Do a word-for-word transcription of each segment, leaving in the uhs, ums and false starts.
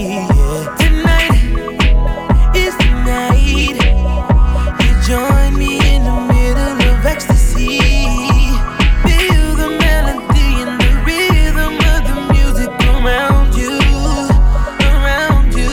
Yeah. Tonight is the night. You join me in the middle of ecstasy. Feel the melody and the rhythm of the music around you, around you.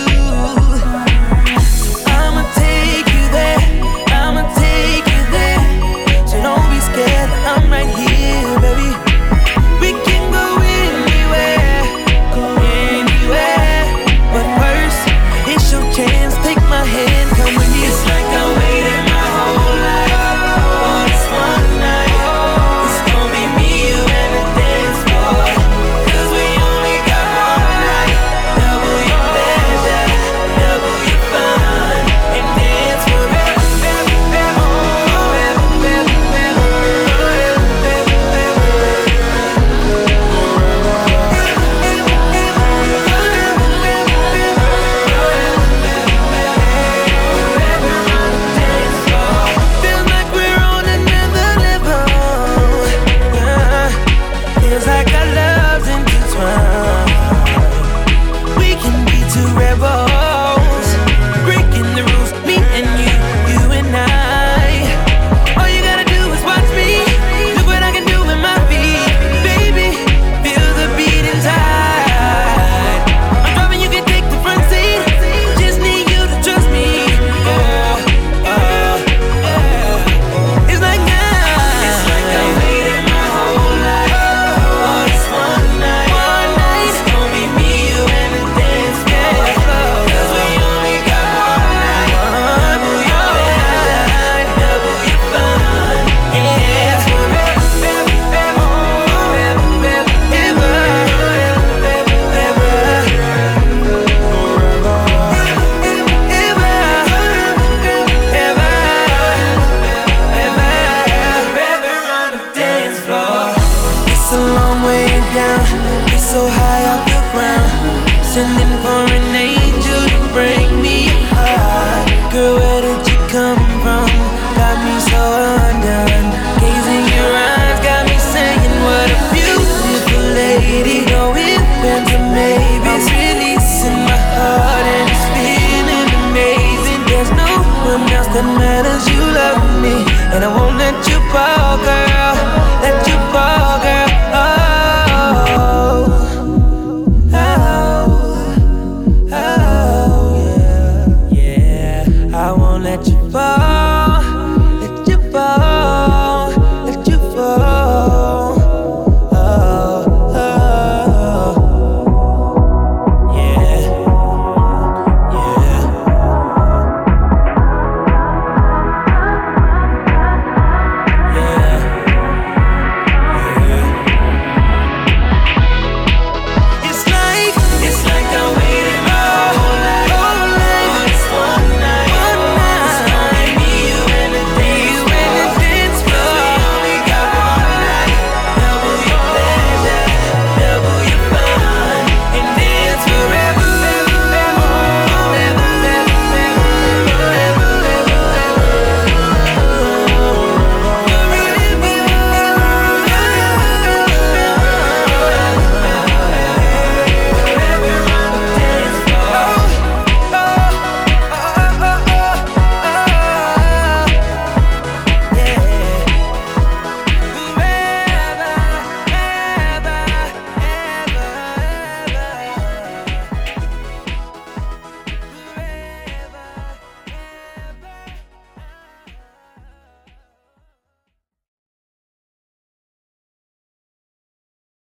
I'ma take you there, I'ma take you there. So don't be scared, I'm right here, baby. We can go anywhere, go anywhere. But first, it's your chance, take my hand, come with me. It's like I waited my whole life for this one night. It's gonna be me, you, and the dance floor. Cause we only got one night. Double your pleasure, double your fun, and dance forever, ever, ever, oh, ever, ever, ever, oh, ever, ever, feels like we're on another level. Uh, feels like our love's intertwined. We can be two rebels, breaking the rules, me and you, you and I. All you gotta do is watch me. Look what I can do with my feet, baby. Feel the beat inside. I'm driving, you can take the front seat. Just need you to trust me. Oh, oh, oh. It's like now. It's like I waited my whole life for this one night. One night. It's gonna be me, you, and the dance floor. Cause we only got one night. Double your pleasure, double your fun. Yeah, it's forever, ever, ever, oh, ever, ever, ever, ever, ever, it's a long way down, it's so high off the ground. Sending for an angel to bring me high. Girl, where